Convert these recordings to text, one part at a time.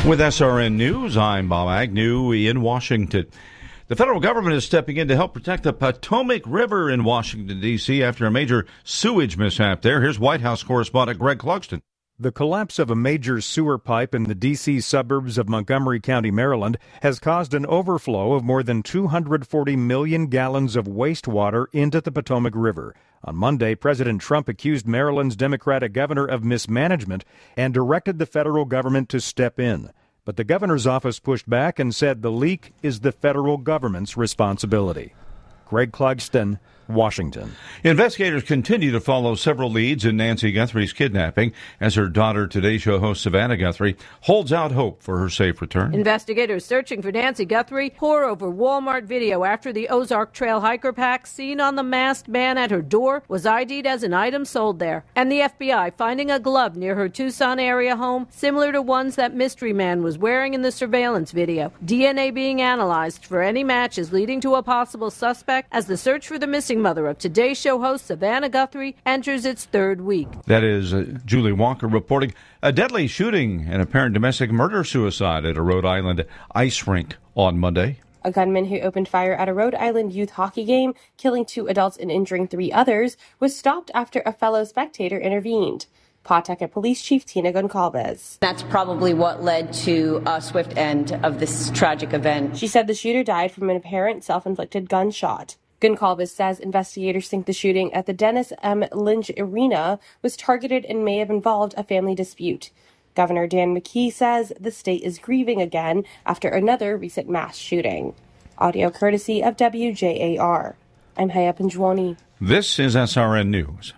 With SRN News, I'm Bob Agnew in Washington. The federal government is stepping in to help protect the Potomac River in Washington, D.C. after a major sewage mishap there. Here's White House correspondent Greg Clugston. The collapse of a major sewer pipe in the D.C. suburbs of Montgomery County, Maryland, has caused an overflow of more than 240 million gallons of wastewater into the Potomac River. On Monday, President Trump accused Maryland's Democratic governor of mismanagement and directed the federal government to step in. But the governor's office pushed back and said the leak is the federal government's responsibility. Greg Clugston, Washington. Investigators continue to follow several leads in Nancy Guthrie's kidnapping as her daughter, Today Show host Savannah Guthrie, holds out hope for her safe return. Investigators searching for Nancy Guthrie pore over Walmart video after the Ozark Trail hiker pack seen on the masked man at her door was ID'd as an item sold there. And the FBI finding a glove near her Tucson area home similar to ones that mystery man was wearing in the surveillance video. DNA being analyzed for any matches leading to a possible suspect as the search for the missing mother of Today Show host Savannah Guthrie enters its third week. That is Julie Walker reporting a deadly shooting and apparent domestic murder-suicide at a Rhode Island ice rink on Monday. A gunman who opened fire at a Rhode Island youth hockey game, killing 2 adults and injuring 3 others, was stopped after a fellow spectator intervened. Pawtucket Police Chief Tina Goncalves. That's probably what led to a swift end of this tragic event. She said the shooter died from an apparent self-inflicted gunshot. Goncalves says investigators think the shooting at the Dennis M. Lynch Arena was targeted and may have involved a family dispute. Governor Dan McKee says the state is grieving again after another recent mass shooting. Audio courtesy of WJAR. I'm Haya Panjwani. This is SRN News.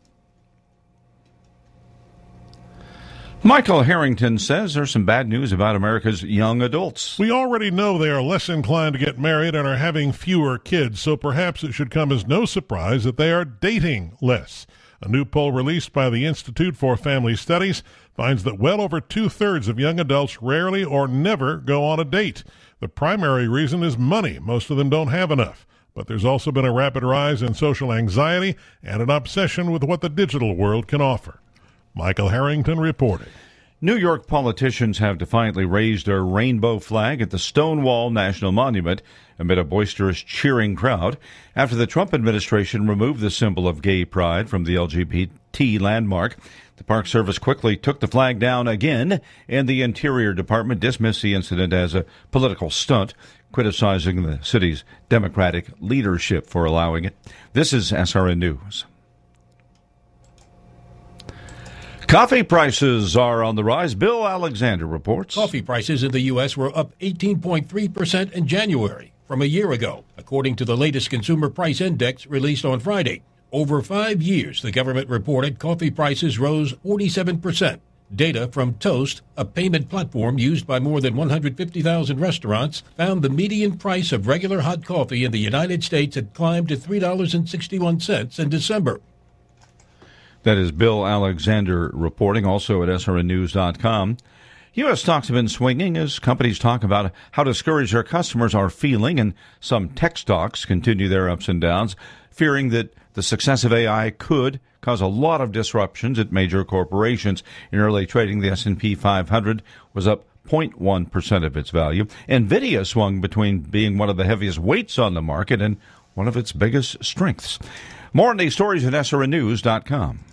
Michael Harrington says there's some bad news about America's young adults. We already know they are less inclined to get married and are having fewer kids, so perhaps it should come as no surprise that they are dating less. A new poll released by the Institute for Family Studies finds that well over 2/3 of young adults rarely or never go on a date. The primary reason is money. Most of them don't have enough. But there's also been a rapid rise in social anxiety and an obsession with what the digital world can offer. Michael Harrington reporting. New York politicians have defiantly raised a rainbow flag at the Stonewall National Monument amid a boisterous cheering crowd after the Trump administration removed the symbol of gay pride from the LGBT landmark. The Park Service quickly took the flag down again, and the Interior Department dismissed the incident as a political stunt, criticizing the city's Democratic leadership for allowing it. This is SRN News. Coffee prices are on the rise. Bill Alexander reports. Coffee prices in the U.S. were up 18.3% in January from a year ago, according to the latest Consumer Price Index released on Friday. Over 5 years, the government reported coffee prices rose 47%. Data from Toast, a payment platform used by more than 150,000 restaurants, found the median price of regular hot coffee in the United States had climbed to $3.61 in December. That is Bill Alexander reporting, also at srnnews.com. U.S. stocks have been swinging as companies talk about how discouraged their customers are feeling, and some tech stocks continue their ups and downs, fearing that the success of AI could cause a lot of disruptions at major corporations. In early trading, the S&P 500 was up 0.1% of its value. NVIDIA swung between being one of the heaviest weights on the market and one of its biggest strengths. More on these stories at srnnews.com.